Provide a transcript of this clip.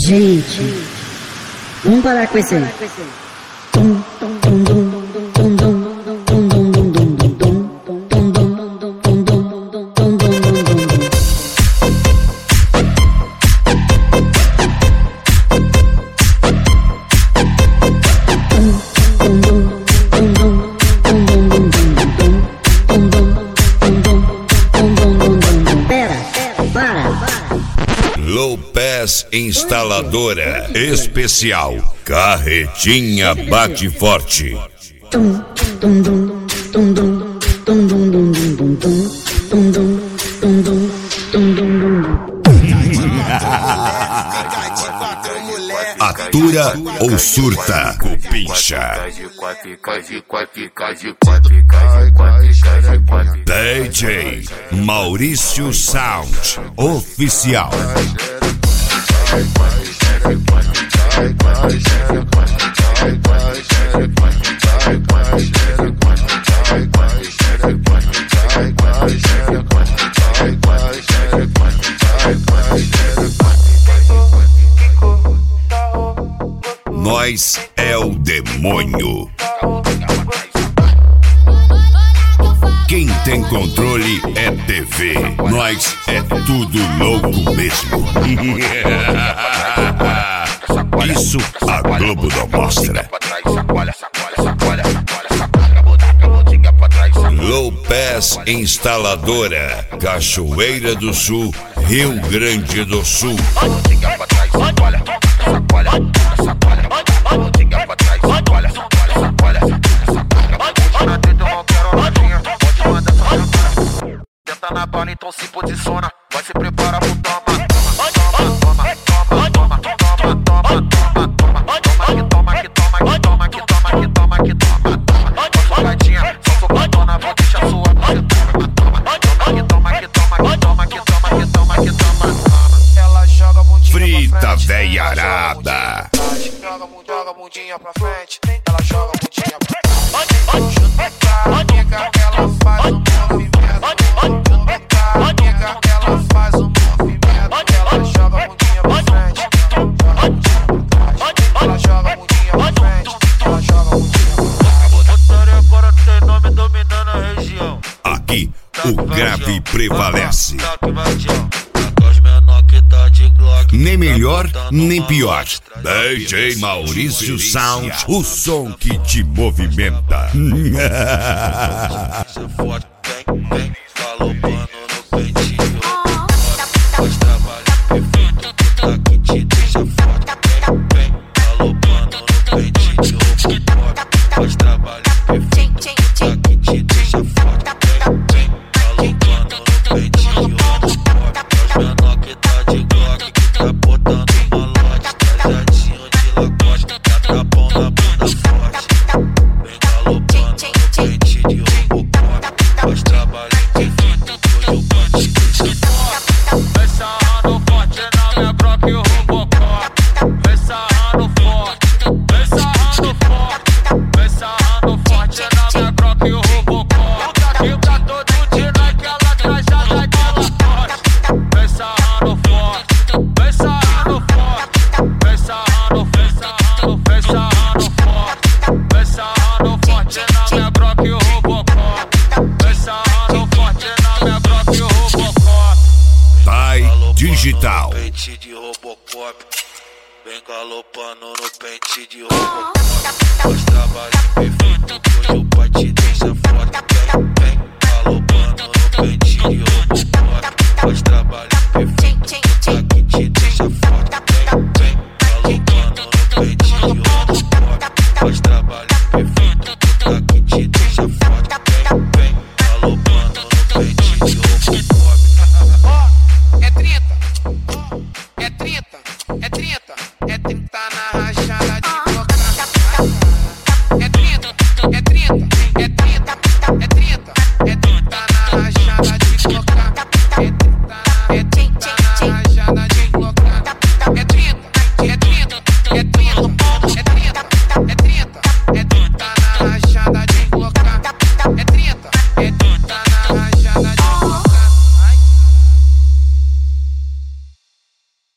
Gente, vamos parar com esse aí. Tum, tum, tum, tum, tum, tum, tum, tum, tum, tum, tum, tum, Low Pass Instaladora Especial Carretinha Bate Forte. Atura ou surta, cupincha. DJ Maurício Sound Oficial. Nós é o demônio. Quem tem controle é TV. Nós é tudo louco mesmo. Isso a Globo não mostra. Low Pass Instaladora, Cachoeira do Sul, Rio Grande do Sul. Tenta na bala, então se posiciona. Vai se preparar pro toma. Toma, toma, toma, toma, toma, toma, toma, toma, que toma, que toma, que toma, que toma, que toma, que toma. Só socadinha, só socadona, vou deixar sua bucetona. Toma, que toma, que toma, que toma, que toma, que toma, que toma. Ela joga bundinha Frita veiarada. Joga bundinha pra frente. Ela joga bundinha pra frente. Junto com a amiga, ela faz um movimento. Ela faz um movimento, ela joga a bundinha pra frente, ela joga a bundinha pra frente, ela joga a bundinha pra frente. Otário agora tem nome dominando a região. Aqui o grave prevalece. Nem melhor, nem pior. DJ Maurício Sound, o som que te movimenta. Digital. Pente de Robocop, vem galopando no pente de Robocop. Faz trabalho perfeito, hoje o pai te deixa forte. Vem galopando no pente de Robocop. Faz trabalho perfeito, aqui te deixa forte. Vem galopando no pente de Robocop. Faz trabalho perfeito, aqui te deixa forte. Vem galopando no pente de Robocop. É 30, é 30, é 30, é 30 na rajada de boca. É 30, é 30, é 30, é 30, é 30.